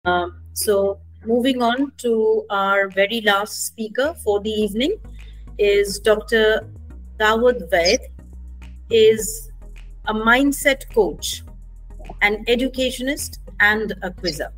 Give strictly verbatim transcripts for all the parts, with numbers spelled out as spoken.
Um, so, moving on to our very last speaker for the evening is Doctor Dawood Vaid, is a mindset coach, an educationist, and a quizzer.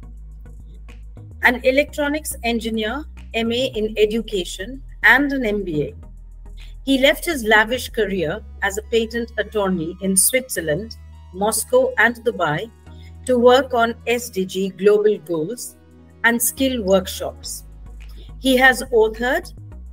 An electronics engineer, M A in education, and an M B A. He left his lavish career as a patent attorney in Switzerland, Moscow, and Dubai to work on S D G global goals and skill workshops. He has authored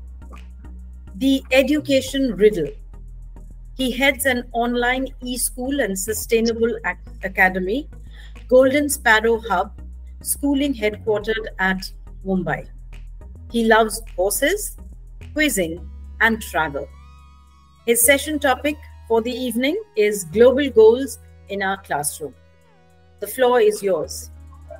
The Education Riddle. He heads an online e-school and sustainable ac- academy, Golden Sparrow Hub, schooling headquartered at Mumbai. He loves horses, quizzing, and travel. His session topic for the evening is Global Goals in Our Classroom. The floor is yours.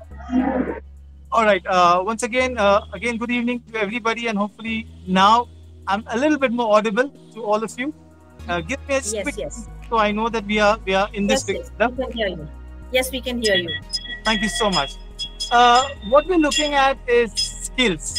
All right. Uh, once again, uh, again, good evening to everybody, and hopefully now I'm a little bit more audible to all of you. Uh, give me a Yes, quick yes. so I know that we are we are in this Yes, yes, we together. can hear you. Yes, we can hear you. Thank you so much. Uh, what we're looking at is skills.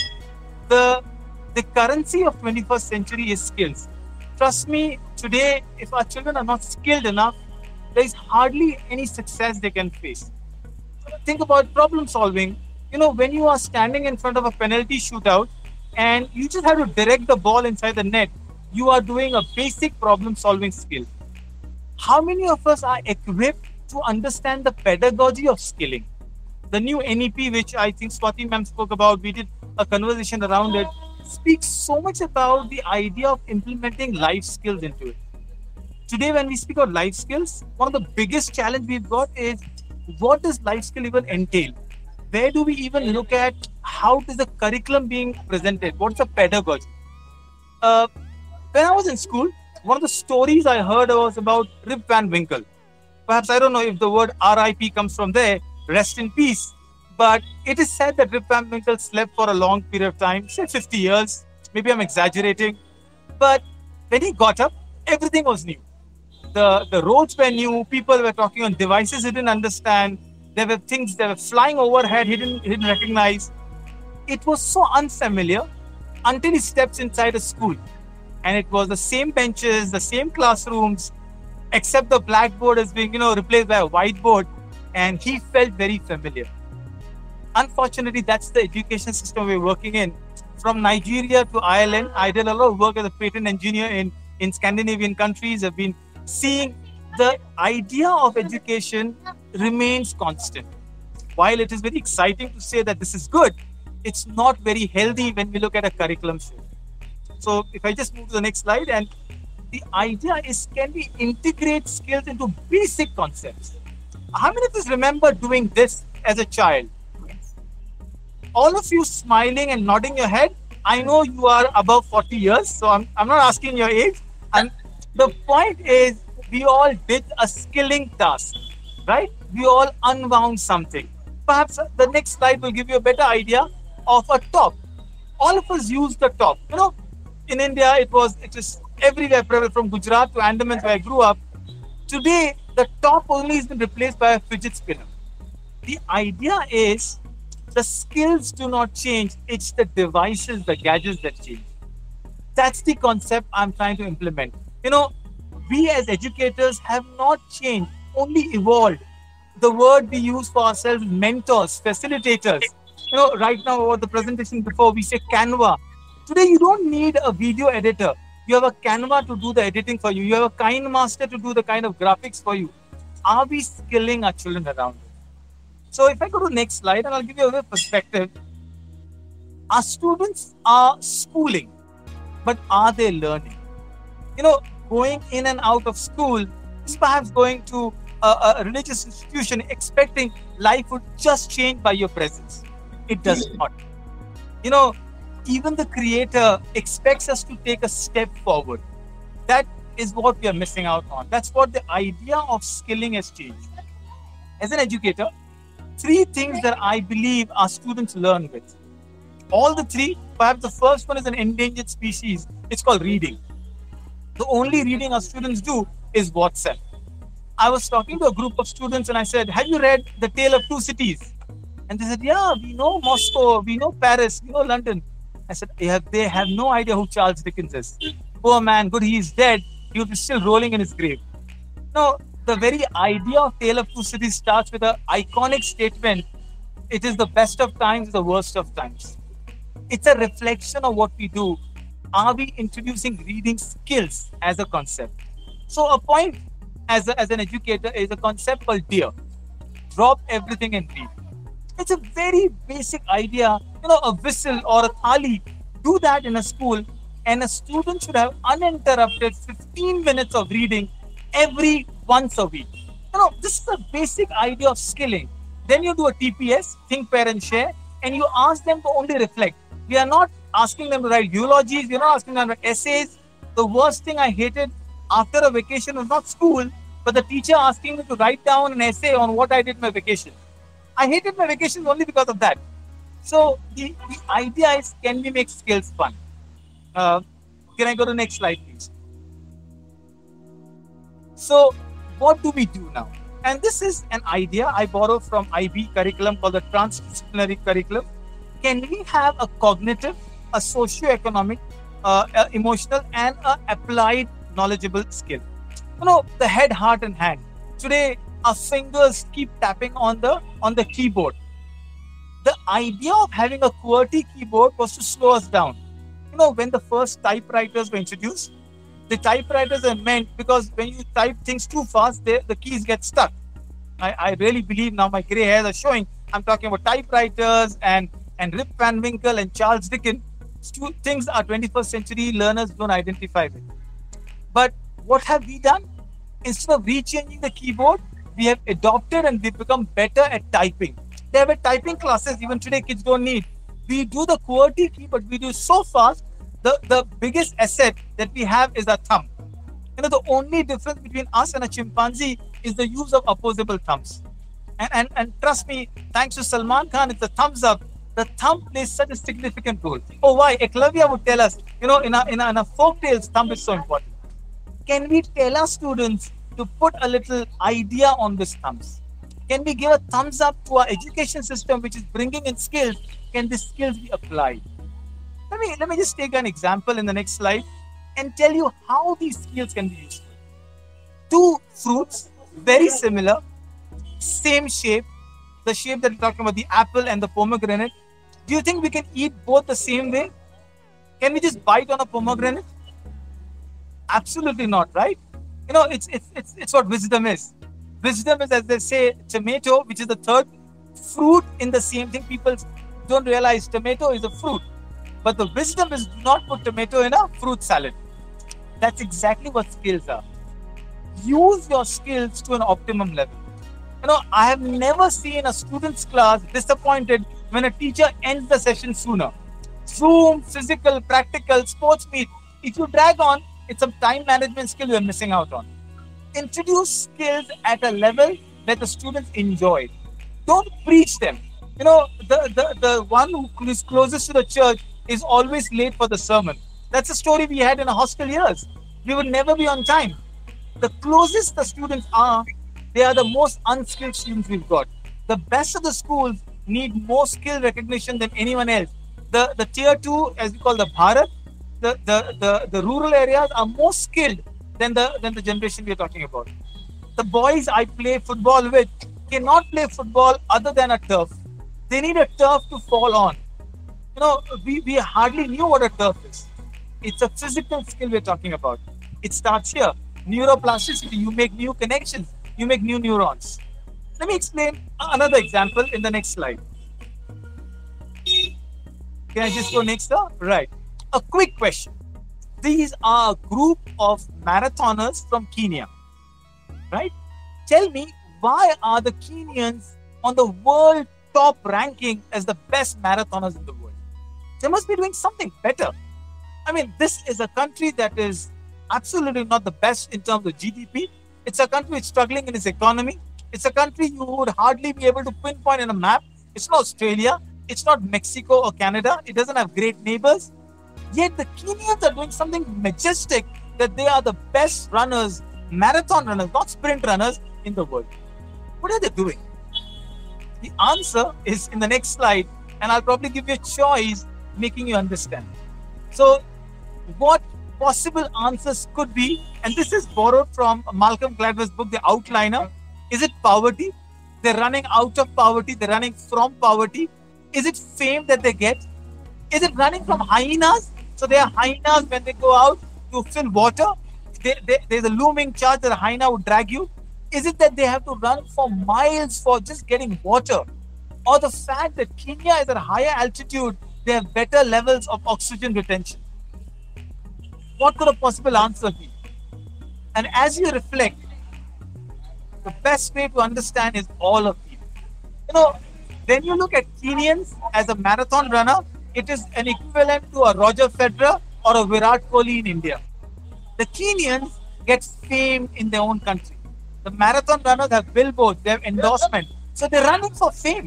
The the currency of twenty-first century is skills. Trust me, today, if our children are not skilled enough, there is hardly any success they can face. Think about problem solving. You know, when you are standing in front of a penalty shootout and you just have to direct the ball inside the net, you are doing a basic problem solving skill. How many of us are equipped to understand the pedagogy of skilling? The new N E P, which I think Swati ma'am spoke about, we did a conversation around it, speaks so much about the idea of implementing life skills into it. Today, when we speak of life skills, one of the biggest challenge we've got is what does life skill even entail? Where do we even look at how is the curriculum being presented? What's the pedagogy? Uh, when I was in school, one of the stories I heard was about Rip Van Winkle. Perhaps I don't know if the word R I P comes from there, rest in peace. But it is said that Rip Van Winkle slept for a long period of time, say fifty years. Maybe I'm exaggerating. But when he got up, everything was new. The, the roads were new, people were talking on devices he didn't understand. There were things that were flying overhead he didn't, he didn't recognize. It was so unfamiliar until he steps inside a school. And it was the same benches, the same classrooms, except the blackboard is being, you know, replaced by a whiteboard. And he felt very familiar. Unfortunately, that's the education system we're working in. From Nigeria to Ireland, I did a lot of work as a patent engineer in, in Scandinavian countries. I've been seeing the idea of education remains constant. While it is very exciting to say that this is good, it's not very healthy when we look at a curriculum shift. So if I just move to the next slide, and the idea is, can we integrate skills into basic concepts? How many of us remember doing this as a child? All of you smiling and nodding your head. I know you are above forty years, so I'm, I'm not asking your age. And the point is, we all did a skilling task, right? We all unwound something. Perhaps the next slide will give you a better idea of a top. All of us use the top. You know, in India, it was it is everywhere, from Gujarat to Andaman, where I grew up. Today, the top only has been replaced by a fidget spinner. The idea is the skills do not change. It's the devices, the gadgets that change. That's the concept I'm trying to implement. You know, we as educators have not changed, only evolved. The word we use for ourselves, mentors, facilitators. You know, right now, over the presentation before, we say Canva. Today, you don't need a video editor. You have a Canva to do the editing for you. You have a Kind Master to do the kind of graphics for you. Are we skilling our children around it? So if I go to the next slide, and I'll give you a perspective. Our students are schooling, but are they learning? You know, going in and out of school is perhaps going to a, a religious institution expecting life would just change by your presence. It does not. You know, even the creator expects us to take a step forward. That is what we are missing out on. That's what the idea of skilling has changed. As an educator, three things that I believe our students learn with. All the three, perhaps the first one is an endangered species. It's called reading. The only reading our students do is WhatsApp. I was talking to a group of students and I said, have you read The Tale of Two Cities? And they said, yeah, we know Moscow, we know Paris, we know London. I said, yeah, they have no idea who Charles Dickens is. Poor man, good, he is dead. He would be still rolling in his grave. No, the very idea of Tale of Two Cities starts with an iconic statement. It is the best of times, the worst of times. It's a reflection of what we do. Are we introducing reading skills as a concept? So a point as, a, as an educator is a concept called DEAR. Drop everything and read. It's a very basic idea. You know, a whistle or a thali, do that in a school, and a student should have uninterrupted fifteen minutes of reading every once a week. You know, this is a basic idea of skilling. Then you do a T P S, think, pair and share, and you ask them to only reflect. We are not asking them to write eulogies, we are not asking them to write essays. The worst thing I hated after a vacation was not school, but the teacher asking me to write down an essay on what I did in my vacation. I hated my vacations only because of that. So the, the idea is, can we make skills fun? Uh, can I go to the next slide, please? So what do we do now? And this is an idea I borrowed from I B curriculum called the transdisciplinary curriculum. Can we have a cognitive, a socio-economic, uh, uh, emotional, and a applied knowledgeable skill? You know, the head, heart, and hand. Today, our fingers keep tapping on the on the keyboard. The idea of having a QWERTY keyboard was to slow us down. You know, when the first typewriters were introduced, the typewriters are meant because when you type things too fast, they, the keys get stuck. I, I really believe now my gray hairs are showing. I'm talking about typewriters and, and Rip Van Winkle and Charles Dickens. Two things our twenty-first century learners don't identify with. But what have we done? Instead of rechanging the keyboard, we have adopted and we've become better at typing. There were typing classes even today kids don't need. We do the QWERTY key, but we do so fast. The, the biggest asset that we have is our thumb. You know, the only difference between us and a chimpanzee is the use of opposable thumbs. And, and, and trust me, thanks to Salman Khan, it's the thumbs up. The thumb plays such a significant role. Oh, why? Eklavya would tell us, you know, in a, in a, in a folk tales, thumb is so important. Can we tell our students to put a little idea on these thumbs? Can we give a thumbs up to our education system, which is bringing in skills? Can these skills be applied? Let me, let me just take an example in the next slide and tell you how these skills can be useful. Two fruits, very similar, same shape, the shape that we're talking about, the apple and the pomegranate. Do you think we can eat both the same way? Can we just bite on a pomegranate? Absolutely not, right? You know, it's, it's, it's, it's what wisdom is. Wisdom is, as they say, tomato, which is the third fruit in the same thing. People don't realize tomato is a fruit. But the wisdom is, do not put tomato in a fruit salad. That's exactly what skills are. Use your skills to an optimum level. You know, I have never seen a student's class disappointed when a teacher ends the session sooner. Zoom, physical, practical, sports meet. If you drag on, it's some time management skill you're missing out on. Introduce skills at a level that the students enjoy. Don't preach them. You know, the, the, the one who is closest to the church is always late for the sermon. That's a story we had in our hostel years. We would never be on time. The closest the students are, they are the most unskilled students we've got. The best of the schools need more skill recognition than anyone else. The, the tier two, as we call the Bharat, the, the, the, the rural areas are more skilled than the, than the generation we're talking about. The boys I play football with cannot play football other than a turf. They need a turf to fall on. You know, we, we hardly knew what a turf is. It's a physical skill we're talking about. It starts here. Neuroplasticity, you make new connections. You make new neurons. Let me explain another example in the next slide. Can I just go next? Sir? Right. A quick question. These are a group of marathoners from Kenya. Right? Tell me, why are the Kenyans on the world top ranking as the best marathoners in the world? They must be doing something better. I mean, this is a country that is absolutely not the best in terms of G D P. It's a country which is struggling in its economy. It's a country you would hardly be able to pinpoint in a map. It's not Australia. It's not Mexico or Canada. It doesn't have great neighbors. Yet the Kenyans are doing something majestic, that they are the best runners, marathon runners, not sprint runners in the world. What are they doing? The answer is in the next slide, and I'll probably give you a choice, making you understand. So, what possible answers could be, and this is borrowed from Malcolm Gladwell's book, The Outliner. Is it poverty? They're running out of poverty. They're running from poverty. Is it fame that they get? Is it running from hyenas? So they are hyenas when they go out to fill water. They, they, there's a looming charge that a hyena would drag you. Is it that they have to run for miles for just getting water? Or the fact that Kenya is at a higher altitude, they have better levels of oxygen retention? What could a possible answer be? And as you reflect, the best way to understand is all of these. You know, when you look at Kenyans as a marathon runner, it is an equivalent to a Roger Federer or a Virat Kohli in India. The Kenyans get fame in their own country. The marathon runners have billboards, they have endorsement. So they're running for fame.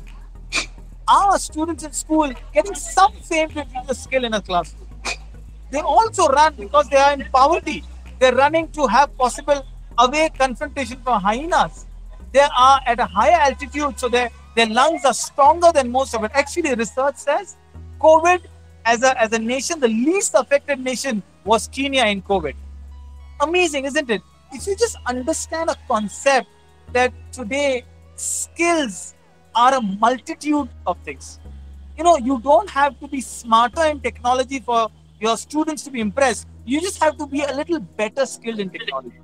Our students in school getting some fame to teach a skill in a classroom. They also run because they are in poverty. They're running to have possible away confrontation from hyenas. They are at a higher altitude, so their, their lungs are stronger than most of it. Actually, research says COVID, as a, as a nation, the least affected nation was Kenya in COVID. Amazing, isn't it? If you just understand a concept that today skills are a multitude of things. You know, you don't have to be smarter in technology for your students to be impressed. You just have to be a little better skilled in technology.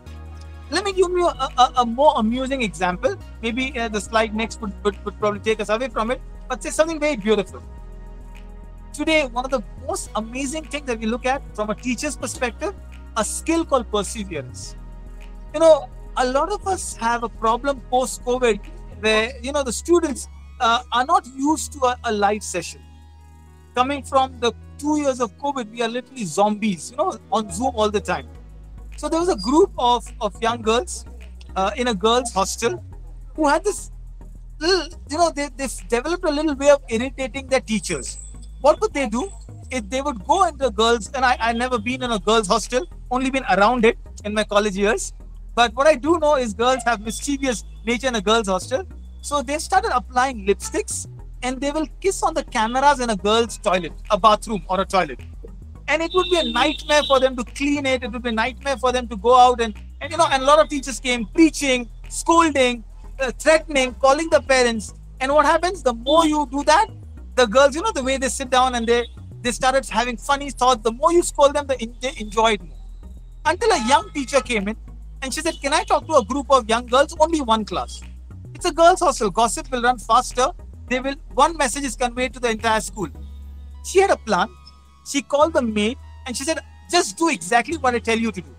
Let me give you a, a, a more amusing example. Maybe uh, the slide next would, would, would probably take us away from it, but say something very beautiful. Today, one of the most amazing things that we look at from a teacher's perspective, a skill called perseverance. You know, a lot of us have a problem post-COVID where, you know, the students uh, are not used to a, a live session. Coming from the two years of COVID, we are literally zombies, you know, on Zoom all the time. So there was a group of, of young girls uh, in a girls' hostel who had this little, you know, they, they've developed a little way of irritating their teachers. What would they do? If they would go into girls, and I, I've never been in a girls' hostel, only been around it in my college years. But what I do know is girls have mischievous nature in a girls' hostel. So they started applying lipsticks and they will kiss on the cameras in a girl's toilet, a bathroom or a toilet. And it would be a nightmare for them to clean it. It would be a nightmare for them to go out and, and you know, and a lot of teachers came preaching, scolding, uh, threatening, calling the parents. And what happens? The more you do that, the girls, you know, the way they sit down and they, they started having funny thoughts. The more you scold them, the, they enjoyed more. Until a young teacher came in and she said, can I talk to a group of young girls? Only one class. It's a girls' hostel. Gossip will run faster. They will, one message is conveyed to the entire school. She had a plan. She called the maid and she said, just do exactly what I tell you to do.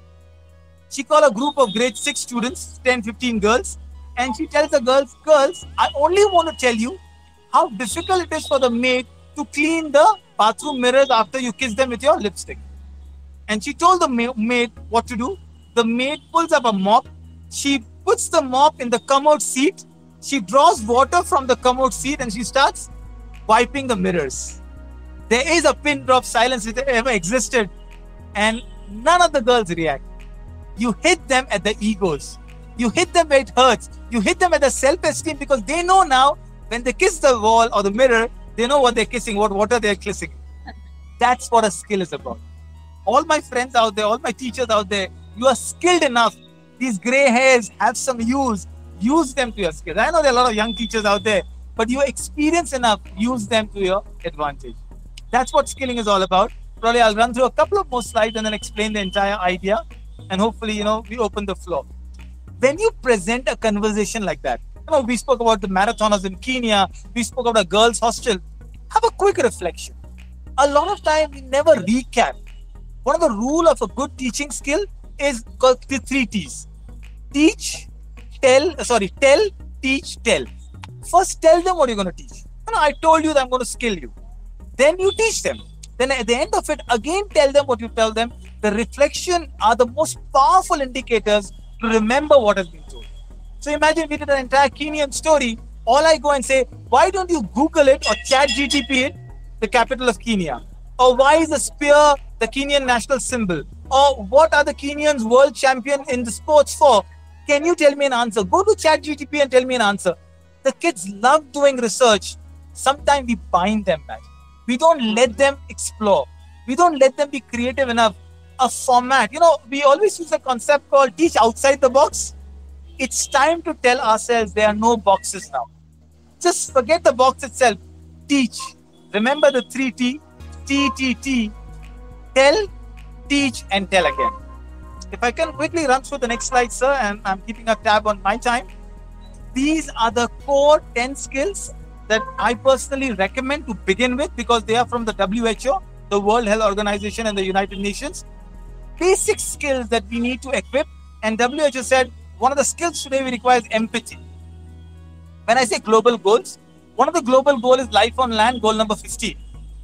She called a group of grade six students, ten, fifteen girls, and she tells the girls, girls, I only want to tell you how difficult it is for the maid to clean the bathroom mirrors after you kiss them with your lipstick. And she told the ma- maid what to do. The maid pulls up a mop. She puts the mop in the commode seat. She draws water from the commode seat and she starts wiping the mirrors. There is a pin drop silence if it ever existed. And none of the girls react. You hit them at the egos. You hit them where it hurts. You hit them at the self-esteem because they know now when they kiss the wall or the mirror, they know what they're kissing, what water they're kissing. That's what a skill is about. All my friends out there, all my teachers out there, you are skilled enough. These gray hairs have some use. Use them to your skills. I know there are a lot of young teachers out there, but you're experienced enough. Use them to your advantage. That's what skilling is all about. Probably I'll run through a couple of more slides and then explain the entire idea. And hopefully, you know, we open the floor. When you present a conversation like that, you know, we spoke about the marathoners in Kenya. We spoke about a girls' hostel. Have a quick reflection. A lot of time we never recap. One of the rule of a good teaching skill is called the three T's. Teach, tell, sorry, tell, teach, tell. First, tell them what you're going to teach. You know, I told you that I'm going to skill you. Then you teach them. Then at the end of it, again, tell them what you tell them. The reflection are the most powerful indicators to remember what has been told. So imagine we did an entire Kenyan story. All I go and say, why don't you Google it or chat G T P it, the capital of Kenya? Or why is the spear the Kenyan national symbol? Or what are the Kenyans world champion in the sports for? Can you tell me an answer? Go to chat G T P and tell me an answer. The kids love doing research. Sometimes we bind them back. We don't let them explore. We don't let them be creative enough. A format, you know, we always use a concept called teach outside the box. It's time to tell ourselves there are no boxes now. Just forget the box itself. Teach. Remember the three T. T, T, T. Tell, teach, and tell again. If I can quickly run through the next slide, sir, and I'm keeping a tab on my time. These are the core ten skills that I personally recommend to begin with because they are from the W H O, the World Health Organization, and the United Nations. Basic skills that we need to equip. And W H O said one of the skills today we require is empathy. When I say global goals, one of the global goals is life on land, goal number fifteen.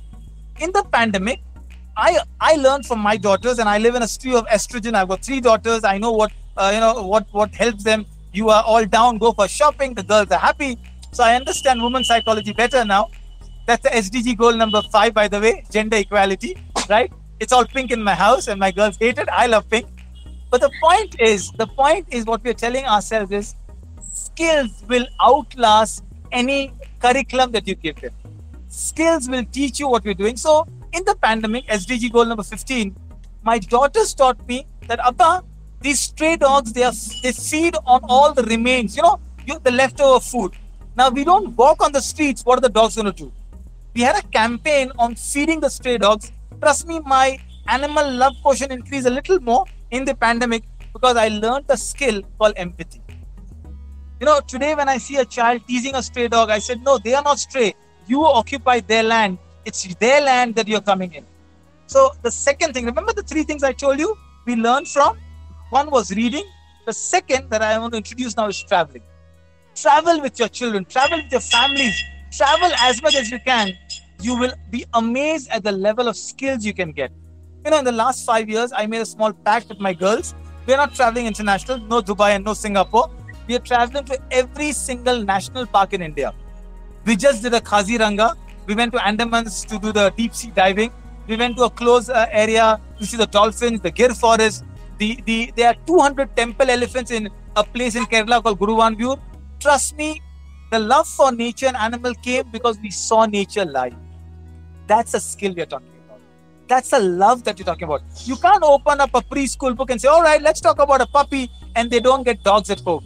In the pandemic, I I learned from my daughters, and I live in a stream of estrogen. I've got three daughters. I know what uh, you know what what helps them. You are all down, go for shopping. The girls are happy. So I understand women's psychology better now. That's the S D G goal number five, by the way, gender equality, right? It's all pink in my house, and my girls hate it. I love pink. But the point is, the point is what we're telling ourselves is skills will outlast any curriculum that you give them. Skills will teach you what we're doing. So in the pandemic, S D G goal number fifteen, my daughters taught me that, Abba, these stray dogs, they are they feed on all the remains, you know, you, the leftover food. Now, we don't walk on the streets. What are the dogs going to do? We had a campaign on feeding the stray dogs. Trust me, my animal love quotient increased a little more in the pandemic because I learned a skill called empathy. You know, today when I see a child teasing a stray dog, I said, no, they are not stray. You occupy their land. It's their land that you're coming in. So the second thing, remember the three things I told you we learned from? One was reading. The second that I want to introduce now is traveling. Travel with your children, travel with your families, travel as much as you can. You will be amazed at the level of skills you can get. You know, in the last five years, I made a small pact with my girls. We're not traveling international, no Dubai and no Singapore. We are traveling to every single national park in India. We just did a Kaziranga. We went to Andamans to do the deep sea diving. We went to a closed uh, area to see the dolphins, the Gir forest. The, the, there are two hundred temple elephants in a place in Kerala called Guruvanvur. Trust me, the love for nature and animal came because we saw nature live. That's a skill we are talking about. That's a love that you're talking about. You can't open up a preschool book and say, all right, let's talk about a puppy, and they don't get dogs at home.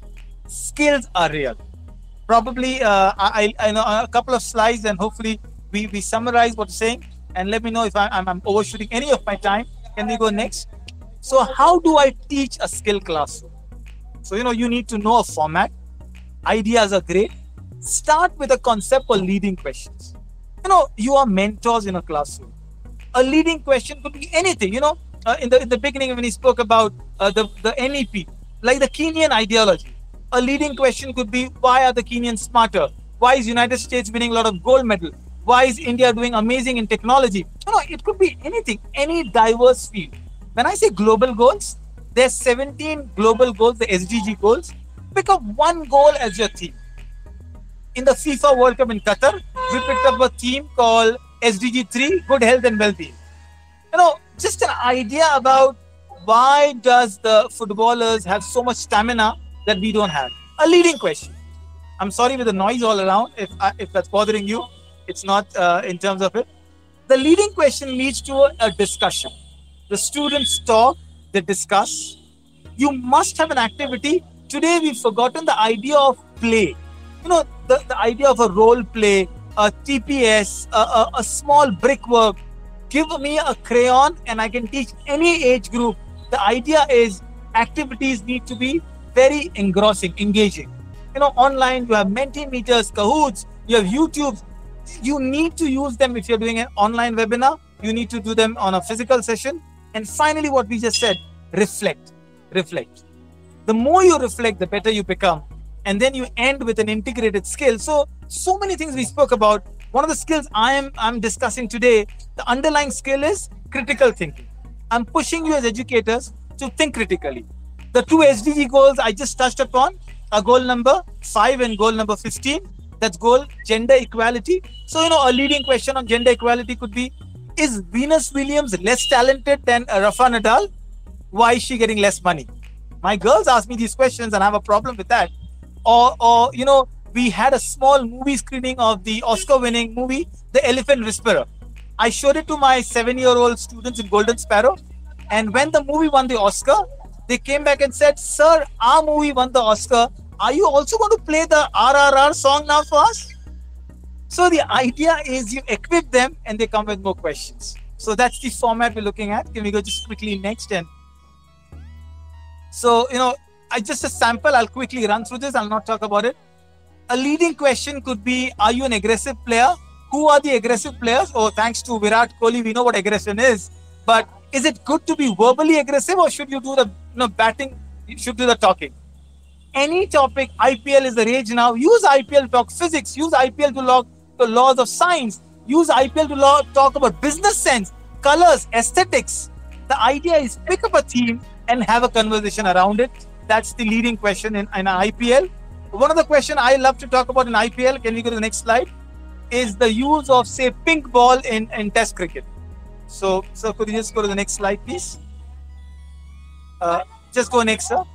Skills are real. Probably, uh, I, I know a couple of slides, and hopefully we, we summarize what you're saying, and let me know if I, I'm, I'm overshooting any of my time. Can we go next? So how do I teach a skill classroom? So, you know, you need to know a format. Ideas are great. Start with a concept called leading questions. You know, you are mentors in a classroom. A leading question could be anything. You know, uh, in the in the beginning when he spoke about uh, the, the N E P, like the Kenyan ideology. A leading question could be, why are the Kenyans smarter? Why is United States winning a lot of gold medal? Why is India doing amazing in technology? You know, it could be anything, any diverse field. When I say global goals, there's seventeen global goals, the S D G goals. Pick up one goal as your theme. In the FIFA World Cup in Qatar, we picked up a theme called S D G three, good health and well-being. You know, just an idea about why does the footballers have so much stamina that we don't have? A leading question. I'm sorry with the noise all around, if, I, if that's bothering you. It's not uh, in terms of it. The leading question leads to a, a discussion. The students talk, they discuss. You must have an activity. Today, we've forgotten the idea of play. You know, the, the idea of a role play, a T P S, a, a, a small brickwork. Give me a crayon and I can teach any age group. The idea is activities need to be very engrossing, engaging. You know, online, you have Mentimeters, Kahoots, you have YouTube. You need to use them if you're doing an online webinar. You need to do them on a physical session. And finally, what we just said, reflect, reflect. The more you reflect, the better you become. And then you end with an integrated skill. So, so many things we spoke about. One of the skills I am I'm discussing today, the underlying skill is critical thinking. I'm pushing you as educators to think critically. The two S D G goals I just touched upon are goal number five and goal number fifteen. That's goal gender equality. So, you know, a leading question on gender equality could be, is Venus Williams less talented than Rafa Nadal? Why is she getting less money? My girls ask me these questions and I have a problem with that. Or, or you know, we had a small movie screening of the Oscar-winning movie, The Elephant Whisperer. I showed it to my seven-year-old students in Golden Sparrow, and when the movie won the Oscar, they came back and said, "Sir, our movie won the Oscar. Are you also going to play the R R R song now for us?" So the idea is you equip them and they come with more questions. So that's the format we're looking at. Can we go just quickly next? And so, you know, I just a sample, I'll quickly run through this. I'll not talk about it. A leading question could be, are you an aggressive player? Who are the aggressive players? Oh, thanks to Virat Kohli, we know what aggression is. But is it good to be verbally aggressive, or should you do the you know, batting? You should do the talking. Any topic, I P L is the rage now. Use I P L to talk physics. Use I P L to log the laws of science. Use I P L to law, talk about business sense, colors, aesthetics. The idea is pick up a theme and have a conversation around it. That's the leading question in, in I P L. One of the questions I love to talk about in I P L, can we go to the next slide, is the use of, say, pink ball in, in Test cricket. So, so could you just go to the next slide, please? Uh, just go next, sir.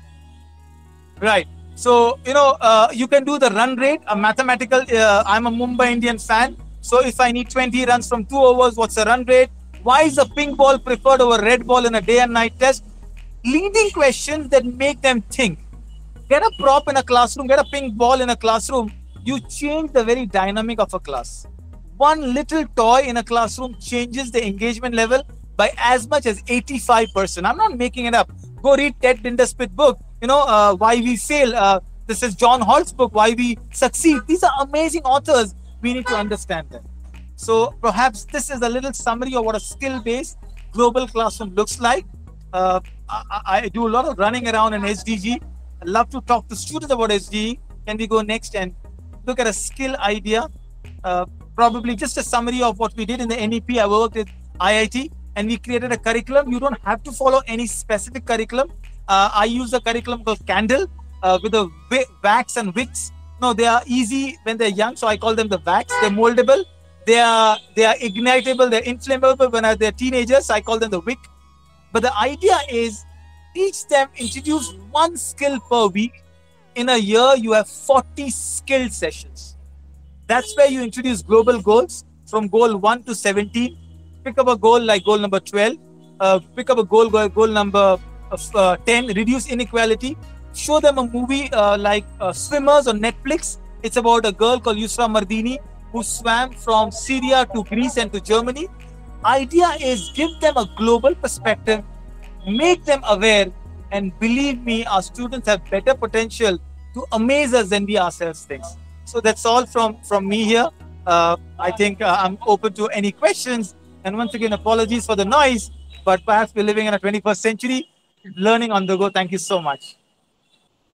Right. So, you know, uh, you can do the run rate, a mathematical, uh, I'm a Mumbai Indian fan. So if I need twenty runs from two overs, what's the run rate? Why is a pink ball preferred over red ball in a day and night test? Leading questions that make them think. Get a prop in a classroom, get a pink ball in a classroom. You change the very dynamic of a class. One little toy in a classroom changes the engagement level by as much as eighty-five percent. I'm not making it up. Go read Ted Dinderspit book. You know, uh, Why We Fail. Uh, this is John Holt's book, Why We Succeed. These are amazing authors. We need to understand them. So perhaps this is a little summary of what a skill-based global classroom looks like. Uh, I, I do a lot of running around in S D G. I love to talk to students about S D G. Can we go next and look at a skill idea? Uh, probably just a summary of what we did in the N E P. I worked with I I T and we created a curriculum. You don't have to follow any specific curriculum. Uh, I use a curriculum called Candle uh, with the wax and wicks. No, they are easy when they're young, so I call them the wax. They're moldable. They are they are ignitable. They're inflammable when they're teenagers. So I call them the wick. But the idea is teach them, introduce one skill per week. In a year, you have forty skill sessions. That's where you introduce global goals from goal one to seventeen. Pick up a goal like goal number twelve. Uh, pick up a goal, goal, goal number uh, ten. Reduce inequality. Show them a movie uh, like uh, Swimmers on Netflix. It's about a girl called Yusra Mardini who swam from Syria to Greece and to Germany. Idea is give them a global perspective, make them aware, and believe me, our students have better potential to amaze us than we ourselves think. So that's all from, from me here. Uh, I think uh, I'm open to any questions. And once again, apologies for the noise, but perhaps we're living in a twenty-first century, learning on the go. Thank you so much.